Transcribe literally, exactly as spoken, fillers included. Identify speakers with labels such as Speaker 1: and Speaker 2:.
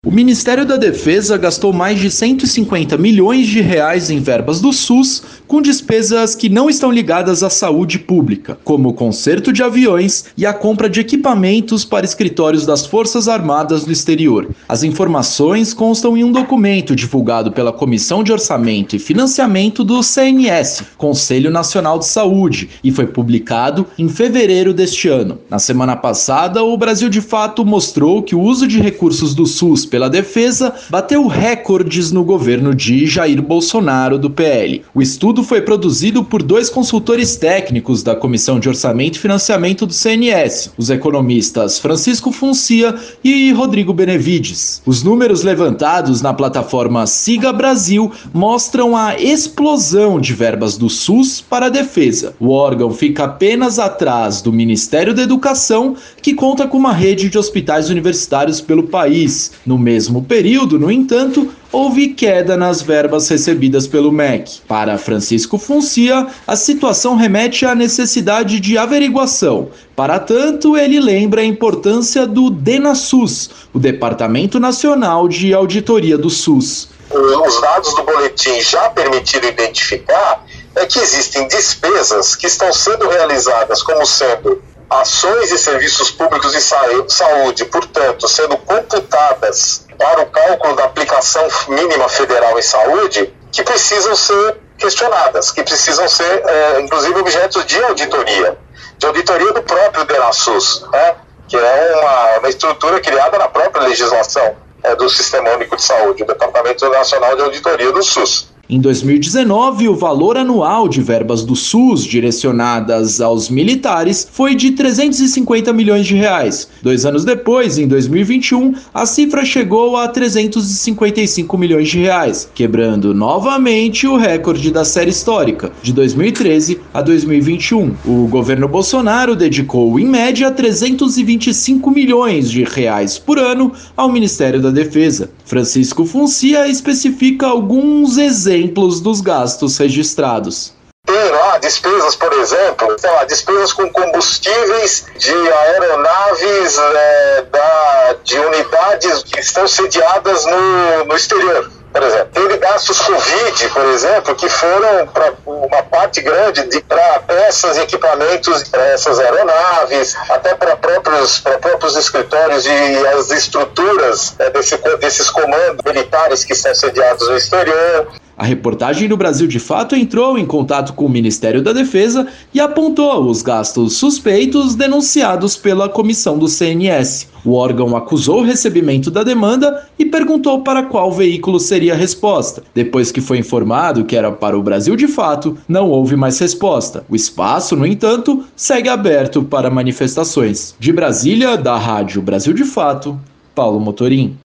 Speaker 1: O Ministério da Defesa gastou mais de cento e cinquenta milhões de reais em verbas do SUS com despesas que não estão ligadas à saúde pública, como o conserto de aviões e a compra de equipamentos para escritórios das Forças Armadas no exterior. As informações constam em um documento divulgado pela Comissão de Orçamento e Financiamento do C N S, Conselho Nacional de Saúde, e foi publicado em fevereiro deste ano. Na semana passada, o Brasil de Fato mostrou que o uso de recursos do SUS pela defesa bateu recordes no governo de Jair Bolsonaro, do P L. O estudo foi produzido por dois consultores técnicos da Comissão de Orçamento e Financiamento do C N S, os economistas Francisco Funcia e Rodrigo Benevides. Os números levantados na plataforma Siga Brasil mostram a explosão de verbas do SUS para a defesa. O órgão fica apenas atrás do Ministério da Educação, que conta com uma rede de hospitais universitários pelo país. No mesmo período, no entanto, houve queda nas verbas recebidas pelo M E C. Para Francisco Funcia, a situação remete à necessidade de averiguação. Para tanto, ele lembra a importância do DENASUS, o Departamento Nacional de Auditoria do SUS.
Speaker 2: Os dados do boletim já permitiram identificar é que existem despesas que estão sendo realizadas como sendo ações e serviços públicos de saúde, portanto, sendo computadas para o cálculo da aplicação mínima federal em saúde, que precisam ser questionadas, que precisam ser, é, inclusive, objetos de auditoria, de auditoria do próprio DENASUS, né, que é uma, uma estrutura criada na própria legislação é, do Sistema Único de Saúde, o Departamento Nacional de Auditoria do SUS.
Speaker 1: Em dois mil e dezenove, o valor anual de verbas do SUS direcionadas aos militares foi de trezentos e cinquenta milhões de reais. Dois anos depois, em dois mil e vinte e um, a cifra chegou a trezentos e cinquenta e cinco milhões de reais, quebrando novamente o recorde da série histórica, de dois mil e treze a dois mil e vinte e um. O governo Bolsonaro dedicou, em média, trezentos e vinte e cinco milhões de reais por ano ao Ministério da Defesa. Francisco Funcia especifica alguns exemplos exemplos dos gastos registrados.
Speaker 2: Tem lá despesas, por exemplo, sei lá, despesas com combustíveis de aeronaves é, da, de unidades que estão sediadas no, no exterior. Por exemplo, teve gastos Covid, por exemplo, que foram para uma parte grande para peças e equipamentos para essas aeronaves, até para próprios, para próprios escritórios e as estruturas é, desse, desses comandos militares que estão sediados no exterior.
Speaker 1: A reportagem do Brasil de Fato entrou em contato com o Ministério da Defesa e apontou os gastos suspeitos denunciados pela comissão do C N S. O órgão acusou o recebimento da demanda e perguntou para qual veículo seria a resposta. Depois que foi informado que era para o Brasil de Fato, não houve mais resposta. O espaço, no entanto, segue aberto para manifestações. De Brasília, da Rádio Brasil de Fato, Paulo Motorim.